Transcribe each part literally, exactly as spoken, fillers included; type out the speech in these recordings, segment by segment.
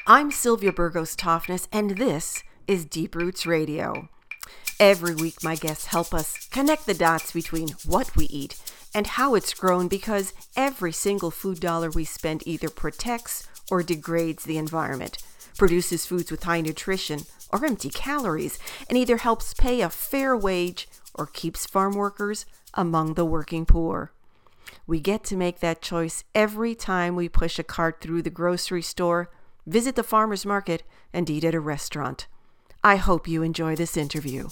I'm Sylvia Burgos Toffness, and this is Deep Roots Radio. Every week, my guests help us connect the dots between what we eat and how it's grown, because every single food dollar we spend either protects or degrades the environment, produces foods with high nutrition or empty calories, and either helps pay a fair wage or keeps farm workers among the working poor. We get to make that choice every time we push a cart through the grocery store, visit the farmer's market, and eat at a restaurant. I hope you enjoy this interview.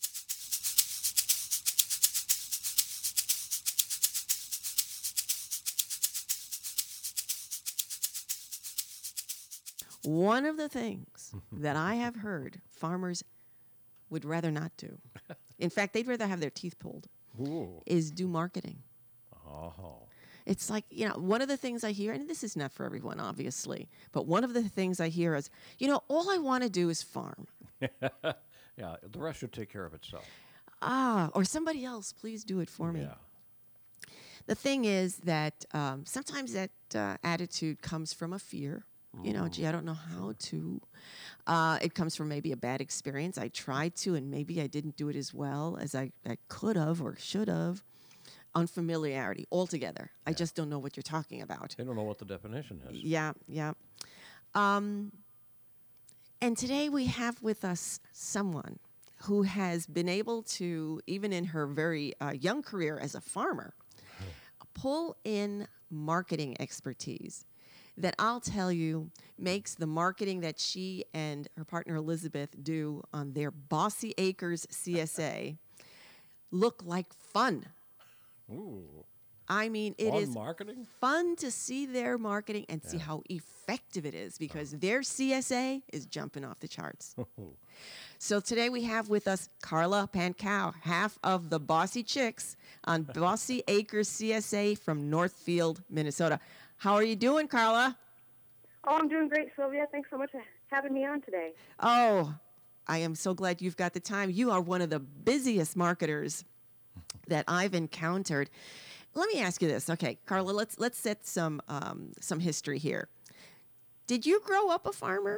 One of the things that I have heard farmers would rather not do, in fact, they'd rather have their teeth pulled, Ooh. is do marketing. Oh. It's like, you know, one of the things I hear, and this is not for everyone, obviously, but one of the things I hear is, you know, all I want to do is farm. Yeah, the rest should take care of itself. Ah, or somebody else, please do it for me. Yeah. The thing is that um, sometimes that uh, attitude comes from a fear. You know, gee, I don't know how to. Uh, it comes from maybe a bad experience. I tried to, and maybe I didn't do it as well as I, I could have or should have. Unfamiliarity altogether. I just don't know what you're talking about. They don't know what the definition is. Yeah, yeah. Um, and today we have with us someone who has been able to, even in her very uh, young career as a farmer, pull in marketing expertise that I'll tell you makes the marketing that she and her partner Elizabeth do on their Bossy Acres C S A look like fun. Ooh. I mean, it Fun is marketing? fun to see their marketing and see Yeah. how effective it is, because their C S A is jumping off the charts. So today we have with us Carla Pankow, half of the Bossy Chicks on Bossy Acres C S A from Northfield, Minnesota. How are you doing, Carla? Oh, I'm doing great, Sylvia. Thanks so much for having me on today. Oh, I am so glad you've got the time. You are one of the busiest marketers that I've encountered. Let me ask you this. Okay, Carla, let's let's set some um, some history here. Did you grow up a farmer?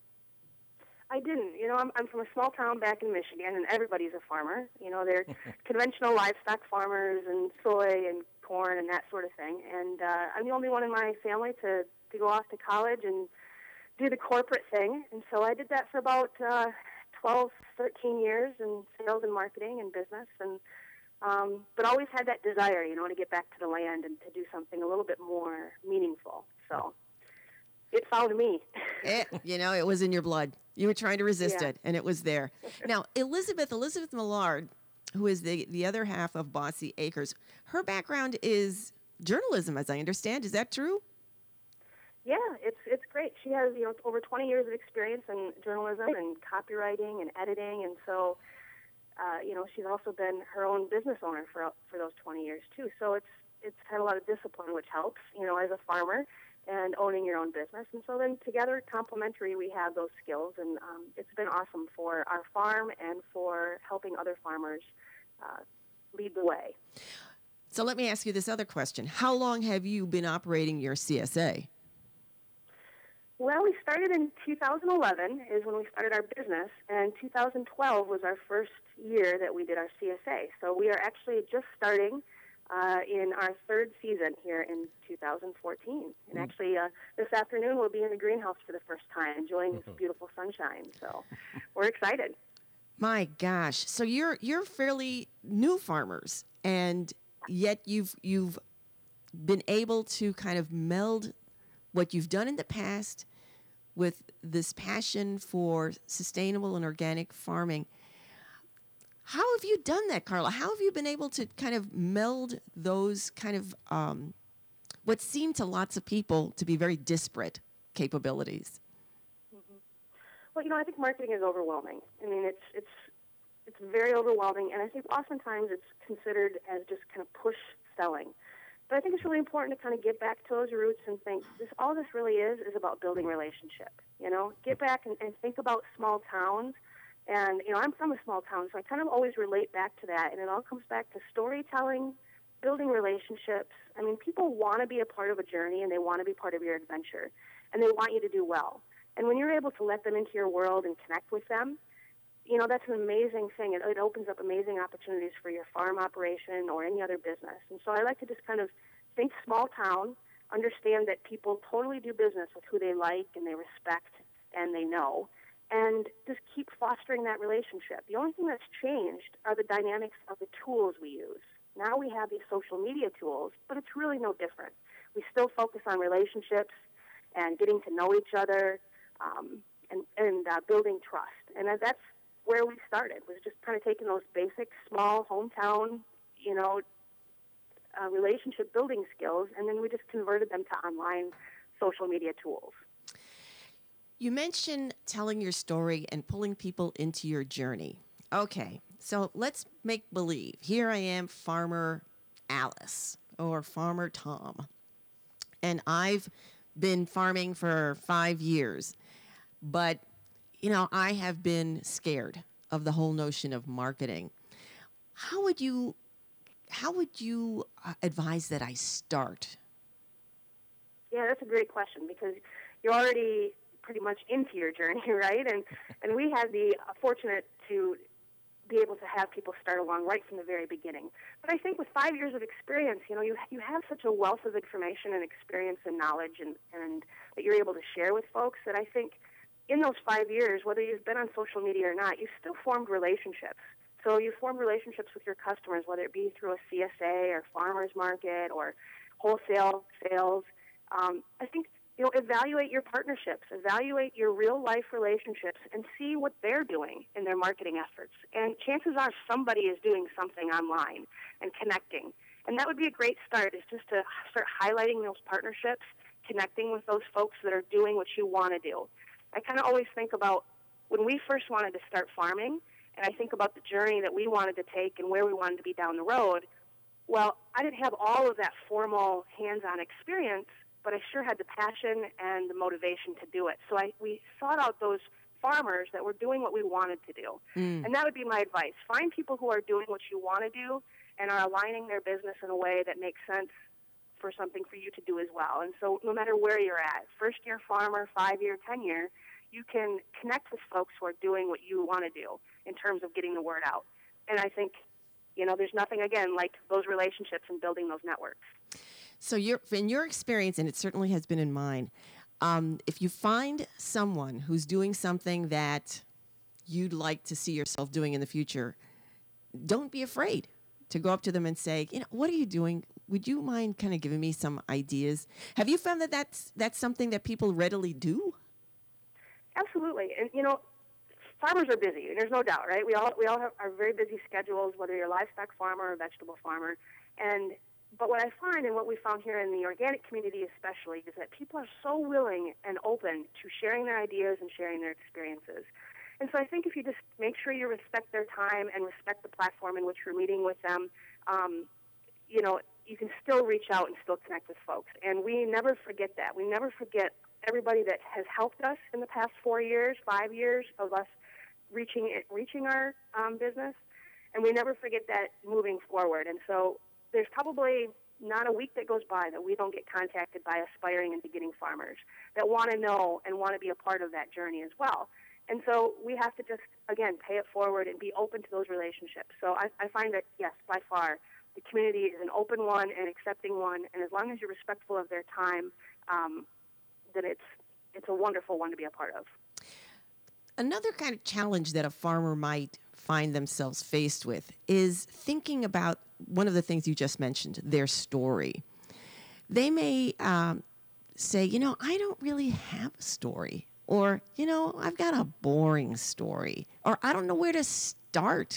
I didn't. You know, I'm, I'm from a small town back in Michigan, and everybody's a farmer. You know, they're conventional livestock farmers and soy and corn and that sort of thing. And uh, I'm the only one in my family to, to go off to college and do the corporate thing. And so I did that for about uh, twelve, thirteen years in sales and marketing and business. And Um, but always had that desire, you know, to get back to the land and to do something a little bit more meaningful. So it found me. It, you know, it was in your blood. You were trying to resist Yeah. it, and it was there. Now, Elizabeth, Elizabeth Millard, who is the, the other half of Bossy Acres, her background is journalism, as I understand. Is that true? Yeah, it's it's great. She has, you know, over twenty years of experience in journalism and copywriting and editing, and so Uh, you know, she's also been her own business owner for for those twenty years too. So it's it's had a lot of discipline, which helps, you know, as a farmer and owning your own business. And so then together, complementary, we have those skills, and um, it's been awesome for our farm and for helping other farmers uh, lead the way. So let me ask you this other question. How long have you been operating your C S A? Well, we started in two thousand eleven is when we started our business, and two thousand twelve was our first year that we did our C S A. So we are actually just starting uh, in our third season here in two thousand fourteen. And Mm. actually, uh, this afternoon we'll be in the greenhouse for the first time, enjoying this beautiful sunshine. So we're excited. My gosh! So you're you're fairly new farmers, and yet you've you've been able to kind of meld what you've done in the past with this passion for sustainable and organic farming. How have you done that, Carla? How have you been able to kind of meld those kind of um, what seem to lots of people to be very disparate capabilities? Mm-hmm. Well, you know, I think marketing is overwhelming. I mean, it's it's it's very overwhelming, and I think oftentimes it's considered as just kind of push selling. But I think it's really important to kind of get back to those roots and think this all this really is is about building relationship. You know, get back and, and think about small towns. And, you know, I'm from a small town, so I kind of always relate back to that. And it all comes back to storytelling, building relationships. I mean, people want to be a part of a journey, and they want to be part of your adventure, and they want you to do well. And when you're able to let them into your world and connect with them, you know, that's an amazing thing. It, it opens up amazing opportunities for your farm operation or any other business. And so I like to just kind of think small town, understand that people totally do business with who they like and they respect and they know, and just keep fostering that relationship. The only thing that's changed are the dynamics of the tools we use. Now we have these social media tools, but it's really no different. We still focus on relationships and getting to know each other um, and, and uh, building trust. And that's where we started, was just kind of taking those basic, small, hometown, you know, uh, relationship building skills, and then we just converted them to online social media tools. You mentioned telling your story and pulling people into your journey. Okay, so let's make believe. Here I am, Farmer Alice or Farmer Tom, and I've been farming for five years, but, you know, I have been scared of the whole notion of marketing. How would you, how would you uh, advise that I start? Yeah, that's a great question, because you're already pretty much into your journey, right? And and we had the uh, fortunate to be able to have people start along right from the very beginning. But I think with five years of experience, you know, you you have such a wealth of information and experience and knowledge and, and that you're able to share with folks that I think in those five years, whether you've been on social media or not, you've still formed relationships. So you form relationships with your customers, whether it be through a C S A or farmer's market or wholesale sales. Um, I think, you know, evaluate your partnerships, evaluate your real-life relationships, and see what they're doing in their marketing efforts. And chances are somebody is doing something online and connecting. And that would be a great start, is just to start highlighting those partnerships, connecting with those folks that are doing what you want to do. I kind of always think about when we first wanted to start farming, and I think about the journey that we wanted to take and where we wanted to be down the road. Well, I didn't have all of that formal hands-on experience, but I sure had the passion and the motivation to do it. So I, we sought out those farmers that were doing what we wanted to do. Mm. And that would be my advice. Find people who are doing what you want to do and are aligning their business in a way that makes sense for something for you to do as well. And so no matter where you're at, first-year farmer, five-year, ten-year, you can connect with folks who are doing what you want to do in terms of getting the word out. And I think, you know, there's nothing, again, like those relationships and building those networks. So you're, in your experience, and it certainly has been in mine, um, if you find someone who's doing something that you'd like to see yourself doing in the future, don't be afraid to go up to them and say, you know, what are you doing? Would you mind kind of giving me some ideas? Have you found that that's, that's something that people readily do? Absolutely. And, you know, farmers are busy, and there's no doubt, right? We all we all have our very busy schedules, whether you're a livestock farmer or a vegetable farmer. And but what I find, and what we found here in the organic community especially, is that people are so willing and open to sharing their ideas and sharing their experiences. And so I think if you just make sure you respect their time and respect the platform in which you're meeting with them, um, you know, you can still reach out and still connect with folks. And we never forget that. We never forget everybody that has helped us in the past four years, five years of us reaching reaching our um, business, and we never forget that moving forward. And so there's probably not a week that goes by that we don't get contacted by aspiring and beginning farmers that want to know and want to be a part of that journey as well. And so we have to just, again, pay it forward and be open to those relationships. So I, I find that, yes, by far, the community is an open one and accepting one, and as long as you're respectful of their time, um, then it's it's a wonderful one to be a part of. Another kind of challenge that a farmer might find themselves faced with is thinking about one of the things you just mentioned, their story. They may um, say, you know, I don't really have a story, or, you know, I've got a boring story, or I don't know where to start.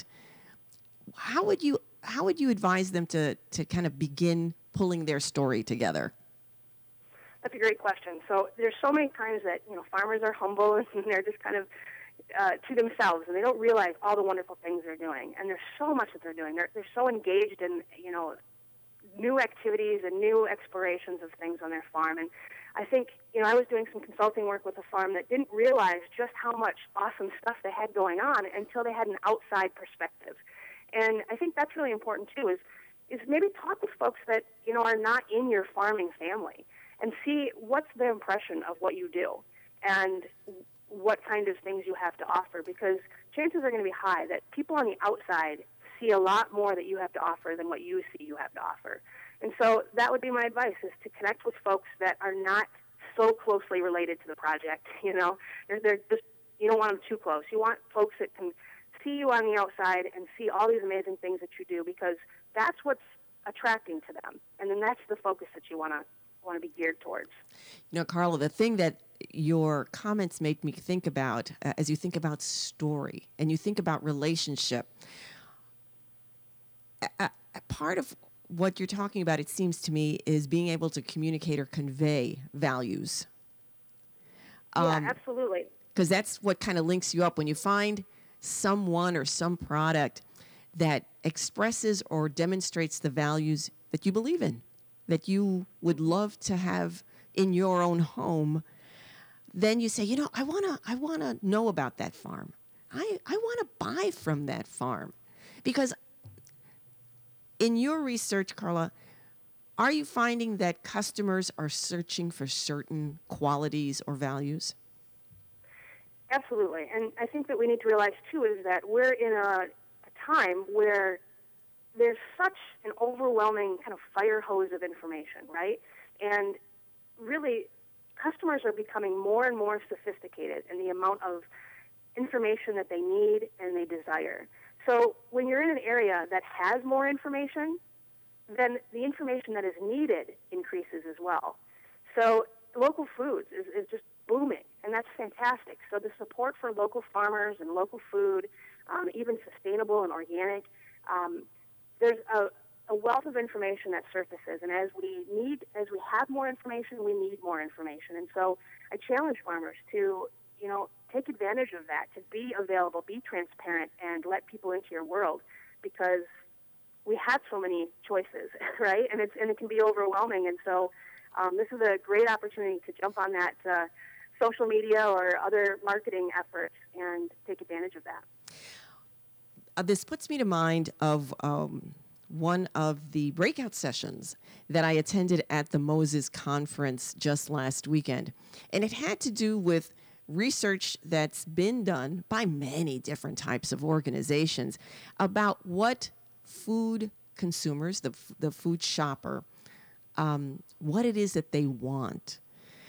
How would you how would you advise them to to kind of begin pulling their story together? That's a great question. So there's so many times that, you know, farmers are humble and they're just kind of uh, to themselves, and they don't realize all the wonderful things they're doing. And there's so much that they're doing. They're they're so engaged in, you know, new activities and new explorations of things on their farm. And I think, you know, I was doing some consulting work with a farm that didn't realize just how much awesome stuff they had going on until they had an outside perspective. And I think that's really important too, is is maybe talk with folks that, you know, are not in your farming family and see what's their impression of what you do. and what kind of things you have to offer, because chances are going to be high that people on the outside see a lot more that you have to offer than what you see you have to offer. And so that would be my advice, is to connect with folks that are not so closely related to the project. You know, they're, they're just, you don't want them too close. You want folks that can see you on the outside and see all these amazing things that you do, because that's what's attracting to them. And then that's the focus that you want to want to be geared towards. You know, Carla, the thing that your comments make me think about, uh, as you think about story and you think about relationship, a, a part of what you're talking about, it seems to me, is being able to communicate or convey values. Um, yeah, absolutely. Because that's what kind of links you up when you find someone or some product that expresses or demonstrates the values that you believe in, that you would love to have in your own home. Then you say, you know, I want to I want to know about that farm. I, I want to buy from that farm. Because in your research, Carla, are you finding that customers are searching for certain qualities or values? Absolutely. And I think that we need to realize, too, is that we're in a, a time where there's such an overwhelming kind of fire hose of information, right? And really, customers are becoming more and more sophisticated in the amount of information that they need and they desire. So when you're in an area that has more information, then the information that is needed increases as well. So local foods is, is just booming, and that's fantastic. So the support for local farmers and local food, um, even sustainable and organic, um, there's a, a wealth of information that surfaces, and as we need, as we have more information, we need more information. And so I challenge farmers to, you know, take advantage of that, to be available, be transparent, and let people into your world, because we have so many choices, right? And it's and it can be overwhelming. And so um, this is a great opportunity to jump on that uh, social media or other marketing efforts and take advantage of that. Uh, this puts me to mind of um, one of the breakout sessions that I attended at the Moses Conference just last weekend. And it had to do with research that's been done by many different types of organizations about what food consumers, the, the food shopper, um, what it is that they want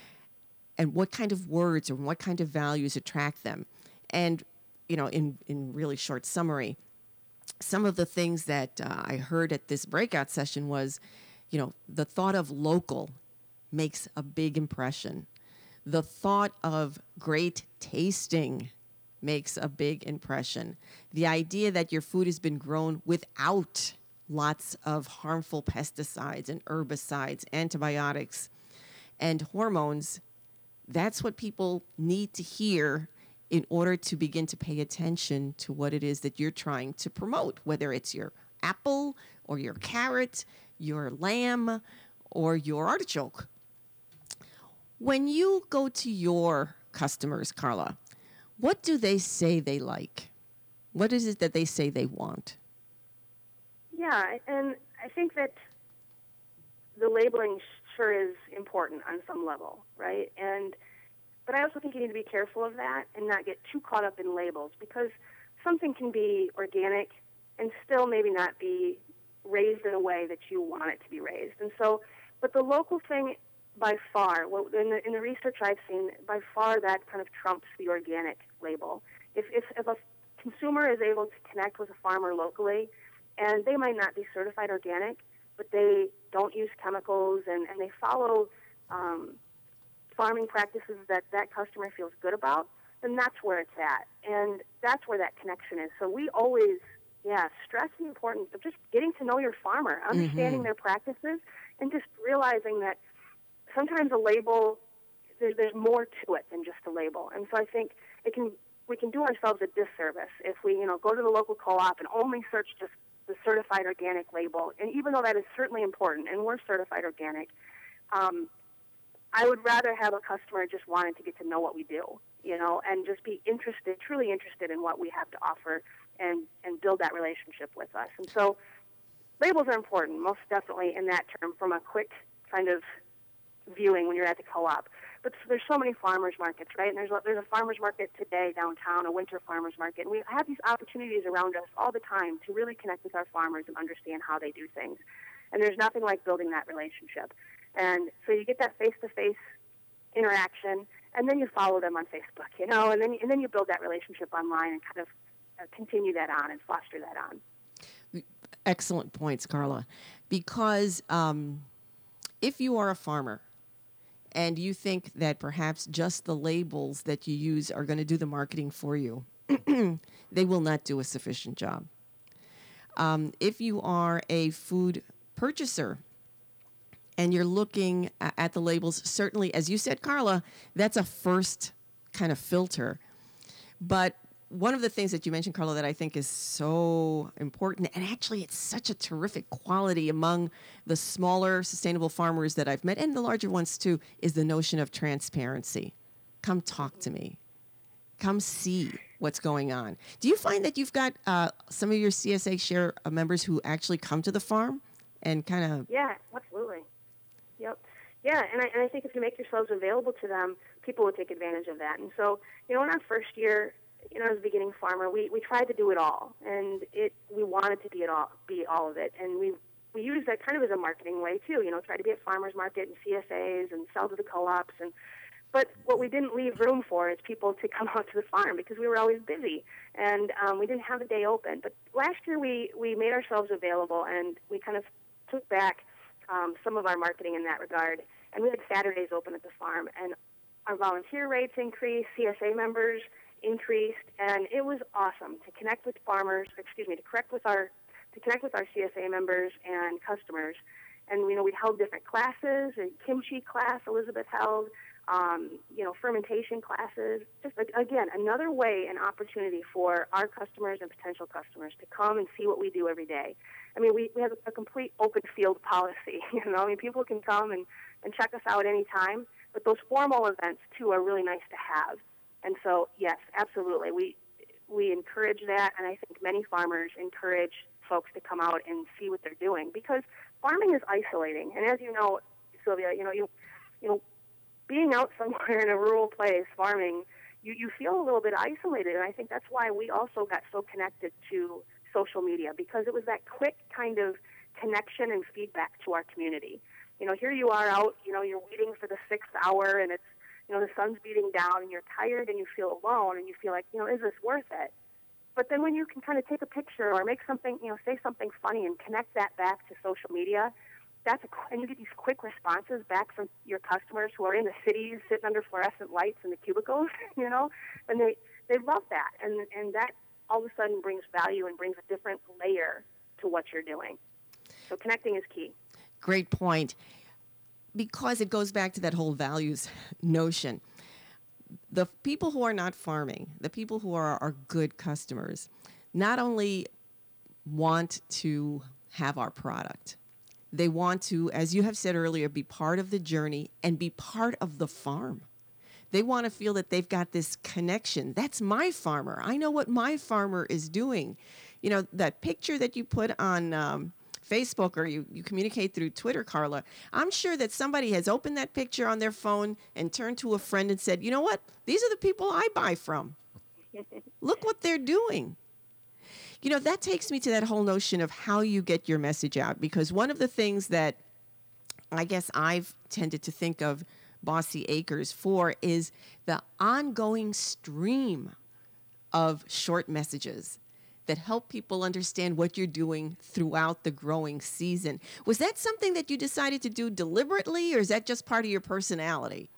and what kind of words or what kind of values attract them. And, you know, in, in really short summary, some of the things that uh, I heard at this breakout session was, you know, the thought of local makes a big impression. The thought of great tasting makes a big impression. The idea that your food has been grown without lots of harmful pesticides and herbicides, antibiotics, and hormones, that's what people need to hear in order to begin to pay attention to what it is that you're trying to promote, whether it's your apple or your carrot, your lamb, or your artichoke. When you go to your customers, Carla, what do they say they like? What is it that they say they want? Yeah, and I think that the labeling sure is important on some level, right? And but I also think you need to be careful of that and not get too caught up in labels, because something can be organic and still maybe not be raised in a way that you want it to be raised. And so, but the local thing, by far, well, in the in the research I've seen, by far that kind of trumps the organic label. If if, if a consumer is able to connect with a farmer locally, and they might not be certified organic, but they don't use chemicals and, and they follow um, farming practices that that customer feels good about, then that's where it's at. And that's where that connection is. So we always, yeah, stress the importance of just getting to know your farmer, understanding mm-hmm. their practices, and just realizing that sometimes a label, there's, there's more to it than just a label. And so I think it can we can do ourselves a disservice if we, you know, go to the local co-op and only search just the certified organic label. And even though that is certainly important, and we're certified organic, um, I would rather have a customer just wanting to get to know what we do, you know, and just be interested, truly interested in what we have to offer, and, and build that relationship with us. And so labels are important, most definitely in that term, from a quick kind of viewing when you're at the co-op. But there's so many farmers markets, right? And there's a, there's a farmers market today downtown, a winter farmers market. And we have these opportunities around us all the time to really connect with our farmers and understand how they do things. And there's nothing like building that relationship. And so you get that face-to-face interaction, and then you follow them on Facebook, you know, and then and then you build that relationship online and kind of uh, continue that on and foster that on. Excellent points, Carla. Because um, if you are a farmer and you think that perhaps just the labels that you use are going to do the marketing for you, they will not do a sufficient job. Um, if you are a food purchaser and you're looking at the labels, certainly, as you said, Carla, that's a first kind of filter. But one of the things that you mentioned, Carla, that I think is so important, and actually it's such a terrific quality among the smaller sustainable farmers that I've met, and the larger ones too, is the notion of transparency. Come talk to me. Come see what's going on. Do you find that you've got uh, some of your C S A Share members who actually come to the farm and kind of... Yeah, absolutely. Yep. Yeah, and I, and I think if you make yourselves available to them, people will take advantage of that. And so, you know, in our first year, you know, as a beginning farmer, we, we tried to do it all, and it we wanted to be it all, be all of it, and we we used that kind of as a marketing way too. You know, try to be at farmers market and C S As and sell to the co-ops, and but what we didn't leave room for is people to come out to the farm because we were always busy, and um, we didn't have a day open. But last year we we made ourselves available, and we kind of took back um, some of our marketing in that regard, and we had Saturdays open at the farm, and our volunteer rates increased, C S A members increased, and it was awesome to connect with farmers, excuse me, to connect with our to connect with our C S A members and customers. And you know, we held different classes, a kimchi class Elizabeth held, um, you know, fermentation classes. Just like, again, another way and opportunity for our customers and potential customers to come and see what we do every day. I mean, we, we have a complete open field policy. You know, I mean, people can come and, and check us out anytime, but those formal events too are really nice to have. And so, yes, absolutely. We we encourage that, and I think many farmers encourage folks to come out and see what they're doing because farming is isolating. And as you know, Sylvia, you know, you you know, being out somewhere in a rural place farming, you, you feel a little bit isolated. And I think that's why we also got so connected to social media because it was that quick kind of connection and feedback to our community. You know, here you are out, you know, you're waiting for the sixth hour and it's, you know, the sun's beating down and you're tired and you feel alone and you feel like, you know, is this worth it? But then when you can kind of take a picture or make something, you know, say something funny and connect that back to social media, that's a, and you get these quick responses back from your customers who are in the cities sitting under fluorescent lights in the cubicles, you know, and they, they love that. And, and that all of a sudden brings value and brings a different layer to what you're doing. So connecting is key. Great point. Because it goes back to that whole values notion. The people who are not farming, the people who are our good customers, not only want to have our product, they want to, as you have said earlier, be part of the journey and be part of the farm. They want to feel that they've got this connection. That's my farmer. I know what my farmer is doing. You know, that picture that you put on um, Facebook or you, you communicate through Twitter, Carla, I'm sure that somebody has opened that picture on their phone and turned to a friend and said, you know what? These are the people I buy from. Look what they're doing. You know, that takes me to that whole notion of how you get your message out, because one of the things that I guess I've tended to think of Bossy Acres for is the ongoing stream of short messages that help people understand what you're doing throughout the growing season. Was that something that you decided to do deliberately, or is that just part of your personality?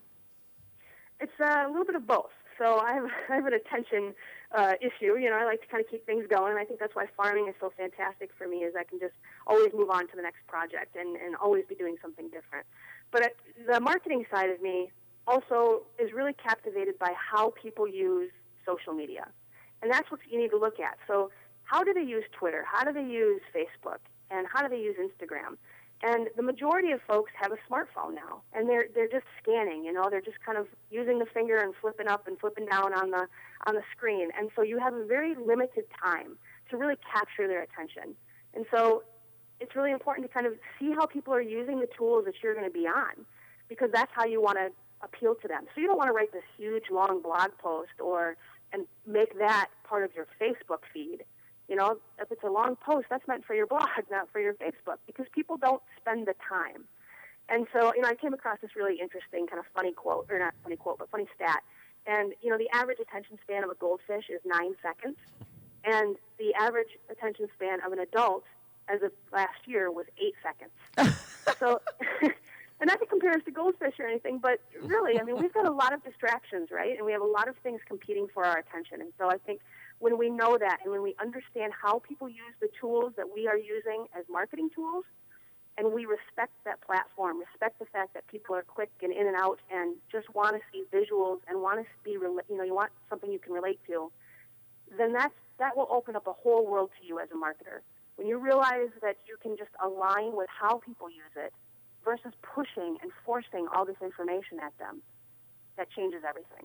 It's uh, a little bit of both. So I have, I have an attention uh, issue. You know, I like to kind of keep things going. I think that's why farming is so fantastic for me, is I can just always move on to the next project and, and always be doing something different. But at the marketing side of me also is really captivated by how people use social media. And that's what you need to look at. So how do they use Twitter? How do they use Facebook? And how do they use Instagram? And the majority of folks have a smartphone now, and they're they're just scanning. You know, they're just kind of using the finger and flipping up and flipping down on the on the screen. And so you have a very limited time to really capture their attention. And so it's really important to kind of see how people are using the tools that you're going to be on, because that's how you want to appeal to them. So you don't want to write this huge, long blog post or and make that part of your Facebook feed. You know, if it's a long post, that's meant for your blog, not for your Facebook, because people don't spend the time. And so, you know, I came across this really interesting kind of funny quote, or not funny quote, but funny stat. And, you know, the average attention span of a goldfish is nine seconds. And the average attention span of an adult as of last year was eight seconds. So, and not to compare us to goldfish or anything, but really, I mean, we've got a lot of distractions, right? And we have a lot of things competing for our attention. And so I think when we know that and when we understand how people use the tools that we are using as marketing tools, and we respect that platform, respect the fact that people are quick and in and out and just want to see visuals and want to be, you know, you want something you can relate to, then that's, that will open up a whole world to you as a marketer. When you realize that you can just align with how people use it versus pushing and forcing all this information at them, that changes everything.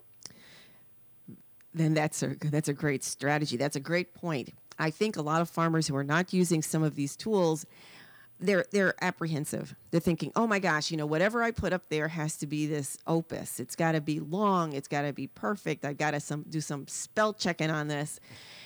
Then that's a that's a great strategy. That's a great point. I think a lot of farmers who are not using some of these tools, they're they're apprehensive. They're thinking, oh my gosh, you know, whatever I put up there has to be this opus. It's got to be long. It's got to be perfect. I've got to some do some spell checking on this.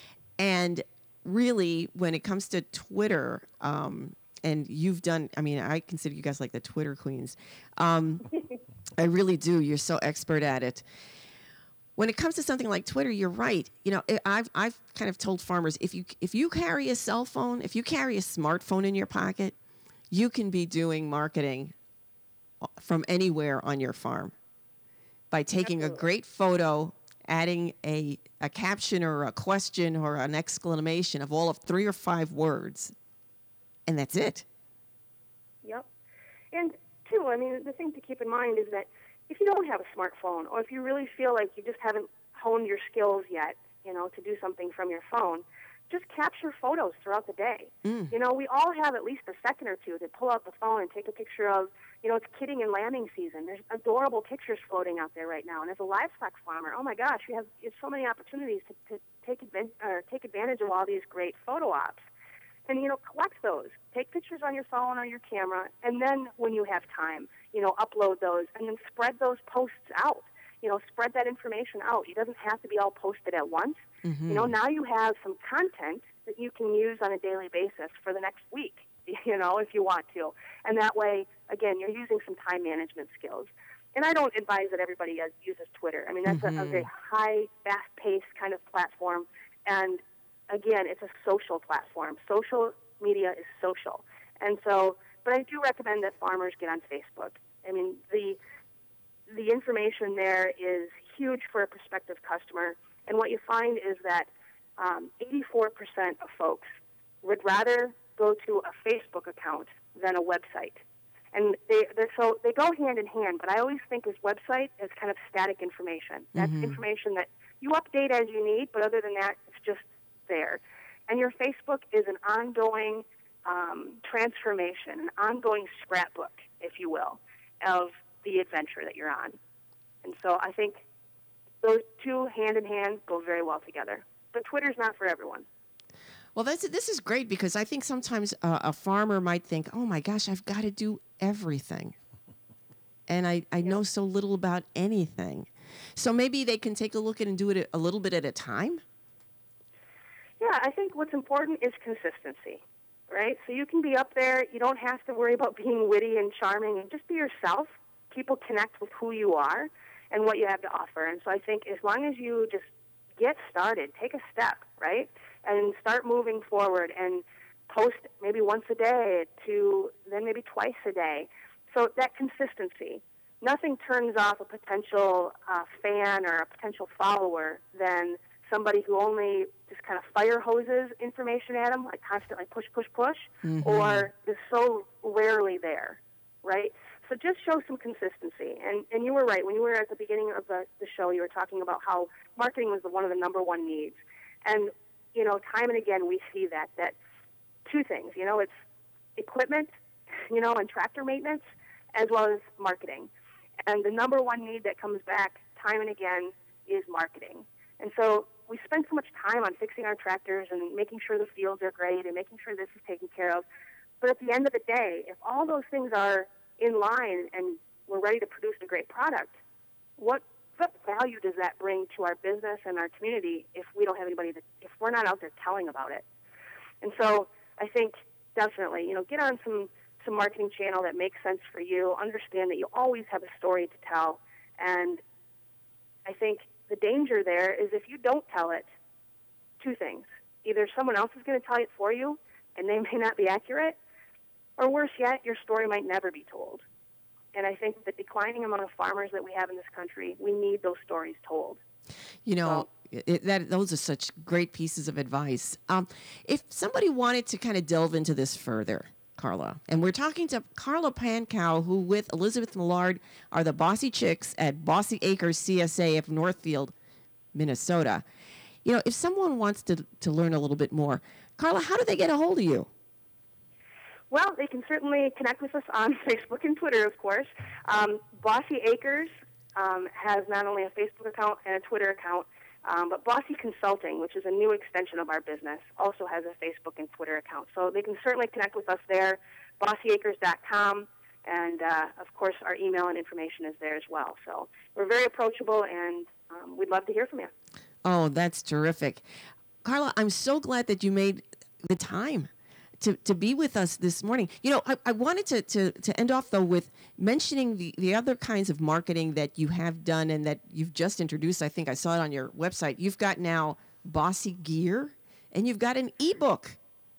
And really, when it comes to Twitter, um, and you've done, I mean, I consider you guys like the Twitter queens. Um, I really do. You're so expert at it. When it comes to something like Twitter, you're right. You know, I've I've kind of told farmers, if you if you carry a cell phone, if you carry a smartphone in your pocket, you can be doing marketing from anywhere on your farm by taking Absolutely. a great photo, adding a, a caption or a question or an exclamation of all of three or five words, and that's it. Yep. And, too, I mean, the thing to keep in mind is that if you don't have a smartphone, or if you really feel like you just haven't honed your skills yet, you know, to do something from your phone, just capture photos throughout the day. Mm. You know, we all have at least a second or two to pull out the phone and take a picture of, you know, it's kidding and lambing season. There's adorable pictures floating out there right now. And as a livestock farmer, oh my gosh, you have you have so many opportunities to, to take, advan- or take advantage of all these great photo ops. And, you know, collect those. Take pictures on your phone or your camera, and then when you have time, you know, upload those, and then spread those posts out. You know, spread that information out. It doesn't have to be all posted at once. Mm-hmm. You know, now you have some content that you can use on a daily basis for the next week, you know, if you want to. And that way, again, you're using some time management skills. And I don't advise that everybody uses Twitter. I mean, that's mm-hmm. a, a very high, fast-paced kind of platform. And, again, it's a social platform. Social media is social. And so, but I do recommend that farmers get on Facebook. I mean, the the information there is huge for a prospective customer. And what you find is that um, eighty-four percent of folks would rather go to a Facebook account than a website. And they so they go hand in hand, but I always think this website is kind of static information. That's mm-hmm. information that you update as you need, but other than that, it's just there. And your Facebook is an ongoing um, transformation, an ongoing scrapbook, if you will, of the adventure that you're on. And so I think those two hand in hand go very well together. But Twitter's not for everyone. Well, that's, this is great because I think sometimes uh, a farmer might think, oh my gosh, I've got to do everything. And I, I know so little about anything. So maybe they can take a look at and do it a little bit at a time? Yeah, I think what's important is consistency, right? So you can be up there. You don't have to worry about being witty and charming, and just be yourself. People connect with who you are and what you have to offer. And so I think as long as you just get started, take a step, right, and start moving forward and post maybe once a day to then maybe twice a day. So that consistency. Nothing turns off a potential uh, fan or a potential follower than somebody who only just kind of fire hoses information at them, like constantly push, push, push, mm-hmm. or is so rarely there, right? So just show some consistency. And and you were right. When you were at the beginning of the, the show, you were talking about how marketing was the, one of the number one needs. And, you know, time and again we see that, that two things, you know, it's equipment, you know, and tractor maintenance, as well as marketing. And the number one need that comes back time and again is marketing. And so we spend so much time on fixing our tractors and making sure the fields are great and making sure this is taken care of. But at the end of the day, if all those things are in line and we're ready to produce a great product, what what value does that bring to our business and our community if we don't have anybody that, if we're not out there telling about it? And so I think definitely, you know, get on some, some marketing channel that makes sense for you. Understand that you always have a story to tell. And I think the danger there is if you don't tell it, two things. Either someone else is going to tell it for you, and they may not be accurate, or worse yet, your story might never be told. And I think the declining amount of farmers that we have in this country, we need those stories told. You know, so, it, that those are such great pieces of advice. Um, if somebody wanted to kind of delve into this further, Carla, and we're talking to Carla Pankow, who with Elizabeth Millard are the Bossy Chicks at Bossy Acres C S A of Northfield, Minnesota. You know, if someone wants to, to learn a little bit more, Carla, how do they get a hold of you? Well, they can certainly connect with us on Facebook and Twitter, of course. Um, Bossy Acres um, has not only a Facebook account and a Twitter account, um, but Bossy Consulting, which is a new extension of our business, also has a Facebook and Twitter account. So they can certainly connect with us there, bossy acres dot com, and, uh, of course, our email and information is there as well. So we're very approachable, and um, we'd love to hear from you. Oh, that's terrific. Carla, I'm so glad that you made the time to, to be with us this morning. You know, I, I wanted to, to, to end off, though, with mentioning the, the other kinds of marketing that you have done and that you've just introduced. I think I saw it on your website. You've got now Bossy Gear, and you've got an ebook.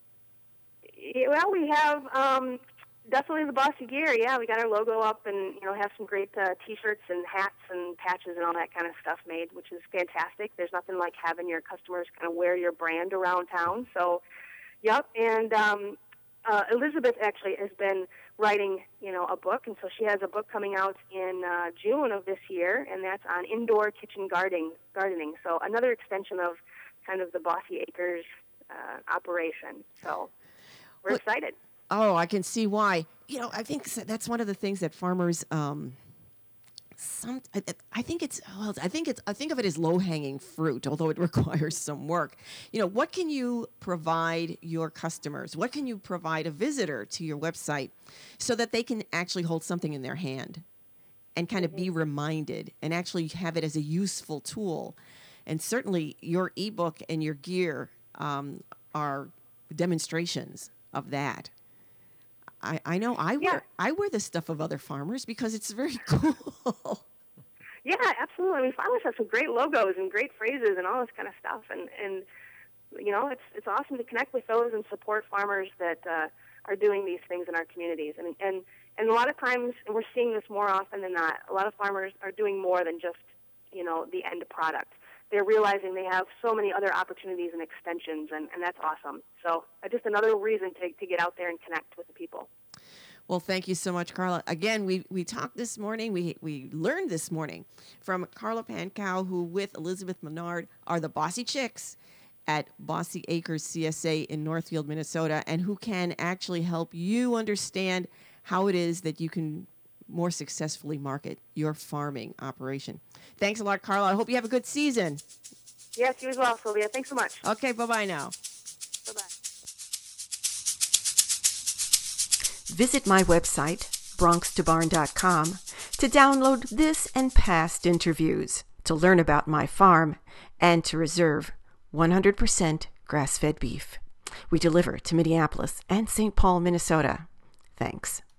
Yeah, well, we have um, definitely the Bossy Gear. Yeah, we got our logo up and, you know, have some great uh, T-shirts and hats and patches and all that kind of stuff made, which is fantastic. There's nothing like having your customers kind of wear your brand around town. So, yep, and um, uh, Elizabeth actually has been writing, you know, a book, and so she has a book coming out in uh, June of this year, and that's on indoor kitchen gardening. Gardening, so another extension of kind of the Bossy Acres uh, operation. So we're What? excited. Oh, I can see why. You know, I think that's one of the things that farmers. Um, some, I, I think it's. Well, I think it's. I think of it as low-hanging fruit, although it requires some work. You know, what can you provide your customers? What can you provide a visitor to your website, so that they can actually hold something in their hand, and kind of be reminded, and actually have it as a useful tool. And certainly, your ebook and your gear um, are demonstrations of that. I, I know I wear Yeah. I wear the stuff of other farmers because it's very cool. Yeah, absolutely. I mean, farmers have some great logos and great phrases and all this kind of stuff, and and you know, it's it's awesome to connect with those and support farmers that uh, are doing these things in our communities. And and and a lot of times, and we're seeing this more often than not, a lot of farmers are doing more than just, you know, the end product. They're realizing they have so many other opportunities and extensions, and, and that's awesome. So uh, just another reason to, to get out there and connect with the people. Well, thank you so much, Carla. Again, we, we talked this morning, we we learned this morning from Carla Pankow, who with Elizabeth Millard are the Bossy Chicks at Bossy Acres C S A in Northfield, Minnesota, and who can actually help you understand how it is that you can more successfully market your farming operation. Thanks a lot, Carla. I hope you have a good season. Yes, you as well, Sylvia. Thanks so much. Okay, bye-bye now. Bye-bye. Visit my website, bronx to barn dot com, to download this and past interviews, to learn about my farm, and to reserve one hundred percent grass-fed beef. We deliver to Minneapolis and Saint Paul, Minnesota. Thanks.